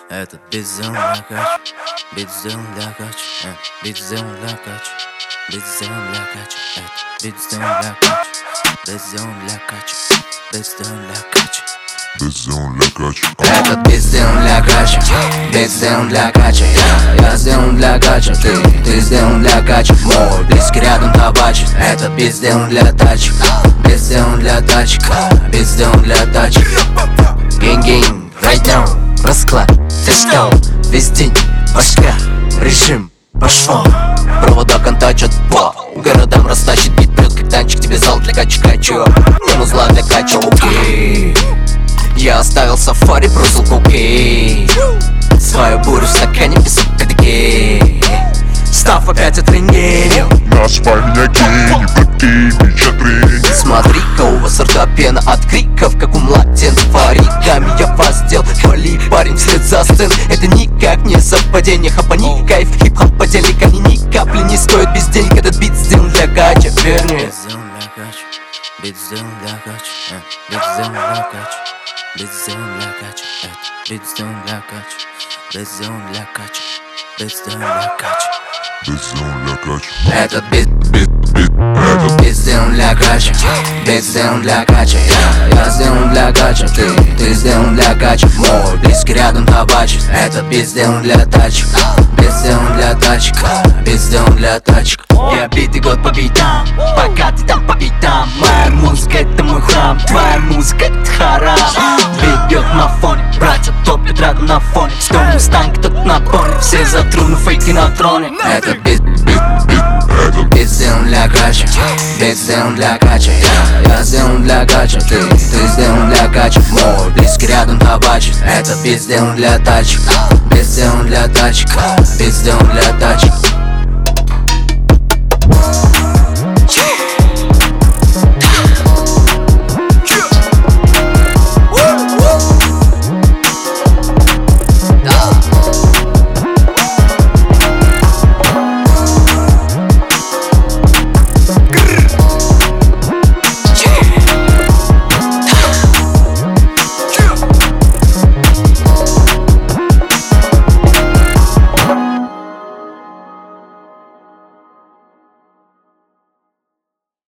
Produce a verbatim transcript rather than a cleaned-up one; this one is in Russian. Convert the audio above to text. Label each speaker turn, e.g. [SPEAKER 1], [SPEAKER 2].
[SPEAKER 1] Этот бит сделан для кача, бит сделан для кача, э, бит сделан для кача, бит сделан для кача, этот бит сделан для кача, бит сделан для кача, бит сделан для кача.
[SPEAKER 2] Бит сделан для кача.
[SPEAKER 1] Этот бит сделан для кача, бит сделан для кача. Я, я сделан для кача, ты, ты сделан для кача. Мой близкий рядом табачит. Этот бит сделан для тачек, бит сделан для тачек, бит сделан для тачек. Гень-гень, right now, расклад, тачдаун, весь день, башка, режим, пошел. Провода контачат по городам, растащит бит, прет как танчик. Тебе зал для кача-качу, ему зла для кача, окей. Я оставил сафари, бросил кокейн. Свою бурю в стакане, песок кадыки. Став опять отренерил.
[SPEAKER 2] Назвай меня гений, прикинь, меча тренинг.
[SPEAKER 1] Смотри-ка, у вас рта пена от криков, как у младенцев. Оригами я воздел, вали, парень вслед за сцен. Это никак не совпадение, хапани, кайф, хип-хоп, подельник. Они ни капли не стоят без денег. Этот бит сделан для кача, вернее. Бит сделан для кача, бит сделан для кача, бит сделан для кача, бит сделан для кача, бит сделан для кача, бит сделан для кача.
[SPEAKER 2] Бит сделан для кача.
[SPEAKER 1] Этот бит,
[SPEAKER 2] Бит, бит, этот
[SPEAKER 1] бит сделан для кача, бит сделан для кача. Я, я сделан для кача, ты, ты сделан для кача. Мой близкий рядом табачит. Этот бит сделан для тачек, бит сделан для тачек, бит сделан для тачек. Я битый год по битам, пока ты там по битам. Моя музыка это мой храм, твоя музыка это харам. Бит бьет на фоне, братья топят рядом на фоне. Стой мустанг, кто-то на пони, все за труны, фейки на троне. Этот бит,
[SPEAKER 2] бит, бит, этот
[SPEAKER 1] бит сделан для кача, бит сделан для кача. Я, я сделан для кача, ты, ты сделан для кача. Мой близкий рядом табачит. Этот бит сделан для тачек, бит сделан для тачек, бит сделан для тачек.